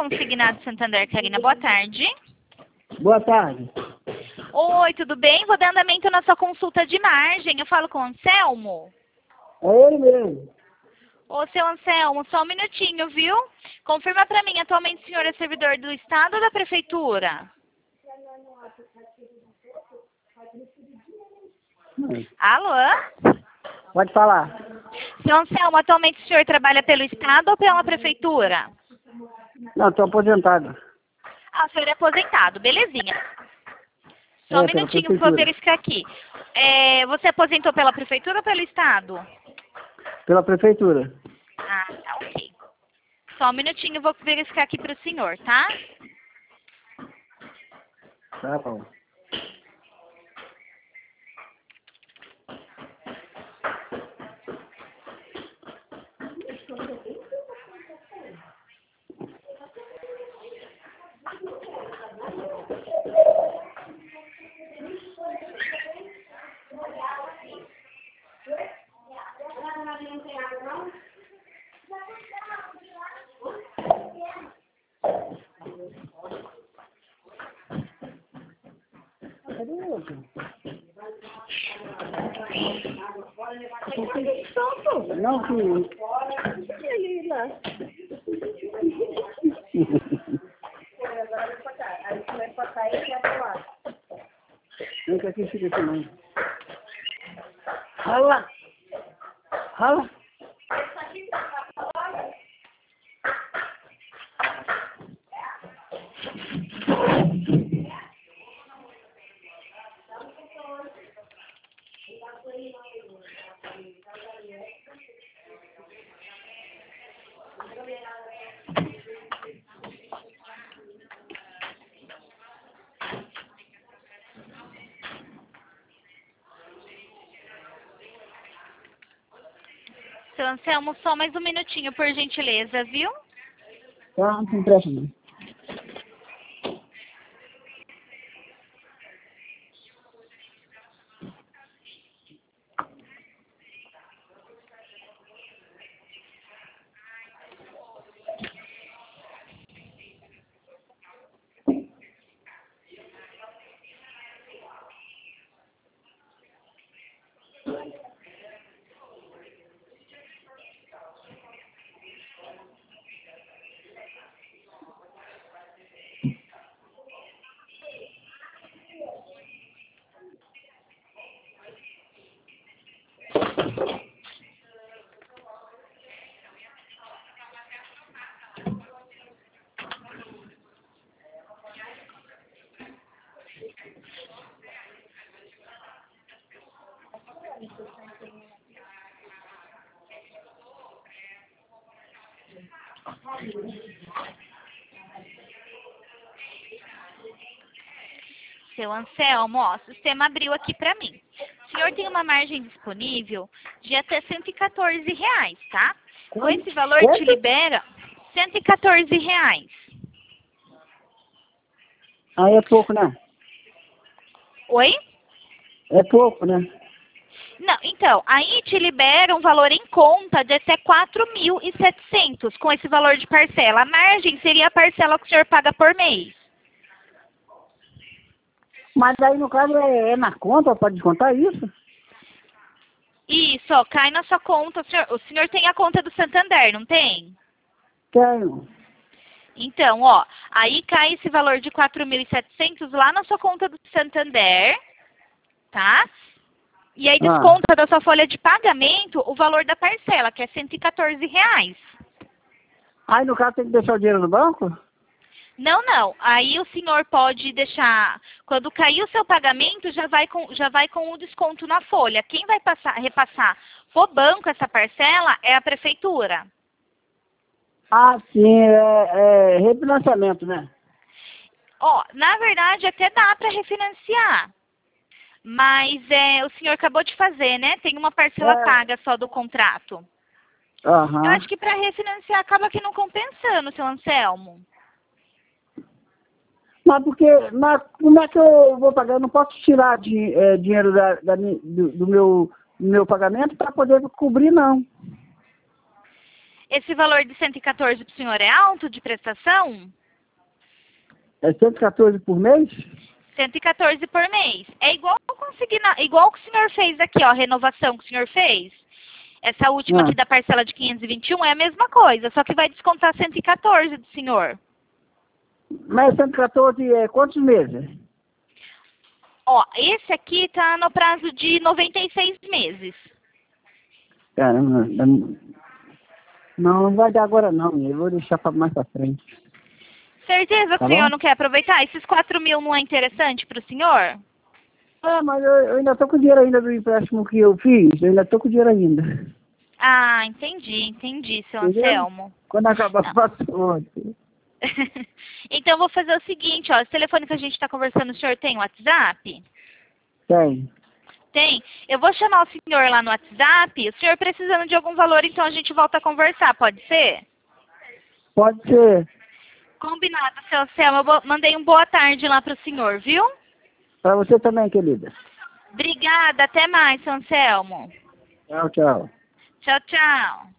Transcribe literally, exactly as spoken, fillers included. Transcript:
Consignado Santander, Karina, boa tarde. Boa tarde. Oi, tudo bem? Vou dar andamento na sua consulta de margem. Eu falo com o Anselmo? É ele mesmo. Ô, seu Anselmo, só um minutinho, viu? Confirma pra mim, atualmente o senhor é servidor do Estado ou da Prefeitura? Hum. Alô? Pode falar. Seu Anselmo, atualmente o senhor trabalha pelo Estado ou pela Prefeitura? Não, estou aposentado. Ah, o senhor é aposentado, belezinha. Só um É, pela minutinho, vou prefeitura. verificar aqui. É, você aposentou pela Prefeitura ou pelo Estado? Pela prefeitura. Ah, tá, ok. Só um minutinho, vou verificar aqui para o senhor, tá? Tá bom. Cadê o outro? Não, filho. Ele lá. Vem cá aqui, fica aqui, mãe. Rala. Rala. Seu Anselmo, só mais um minutinho, por gentileza, viu? Tá, não tem pressa, não. Seu Anselmo, ó, o sistema abriu aqui para mim. O senhor tem uma margem disponível de até cento e quatorze reais, tá? Com esse valor te libera cento e quatorze reais. Aí é pouco, né? Oi? É pouco, né? Não, então, aí te libera um valor em conta de até quatro mil e setecentos com esse valor de parcela. A margem seria a parcela que o senhor paga por mês. Mas aí, no caso, é, é na conta para descontar isso? Isso, ó, cai na sua conta. O senhor, o senhor tem a conta do Santander, não tem? Tenho. Então, ó, aí cai esse valor de quatro mil e setecentos lá na sua conta do Santander, tá? E aí desconta Ah. da sua folha de pagamento o valor da parcela, que é cento e quatorze reais. Aí, no caso, tem que deixar o dinheiro no banco? Não, não. Aí o senhor pode deixar, quando cair o seu pagamento, já vai com, já vai com o desconto na folha. Quem vai passar, repassar pro banco essa parcela é a prefeitura. Ah, sim, é, é refinanciamento, né? Ó, na verdade até dá para refinanciar. Mas é, o senhor acabou de fazer, né? Tem uma parcela É. paga só do contrato. Aham. Eu acho que para refinanciar acaba que não compensando, seu Anselmo. Mas porque, mas como é que eu vou pagar? Eu não posso tirar de, é, dinheiro da, da mi- do, do meu, do meu pagamento para poder cobrir, não. Esse valor de cento e quatorze para o senhor é alto de prestação? É cento e quatorze por mês? cento e quatorze por mês. É igual, consigna, igual que o senhor fez aqui, ó, a renovação que o senhor fez. Essa última Ah. aqui da parcela de quinhentos e vinte e um é a mesma coisa, só que vai descontar cento e quatorze do senhor. Mas cento e quatorze é quantos meses? Ó, esse aqui tá no prazo de noventa e seis meses. Caramba, não, não vai dar agora não, eu vou deixar para mais para frente. Certeza que Tá o senhor bom? não quer aproveitar? Esses quatro mil não é interessante para o senhor? É, mas eu, eu ainda tô com o dinheiro ainda do empréstimo que eu fiz, eu ainda tô com o dinheiro ainda. Ah, entendi, entendi, seu Entendeu? Anselmo. Quando acabar, Não. faço outro. Então, eu vou fazer o seguinte, ó, esse telefone que a gente está conversando, o senhor tem WhatsApp? Tem. Tem. Eu vou chamar o senhor lá no WhatsApp. O senhor precisando de algum valor, então a gente volta a conversar, pode ser? Pode ser. Combinado, seu Anselmo. Eu vou- mandei um boa tarde lá pro senhor, viu? Para você também, querida. Obrigada, até mais, seu Anselmo. Tchau, tchau. Tchau, tchau.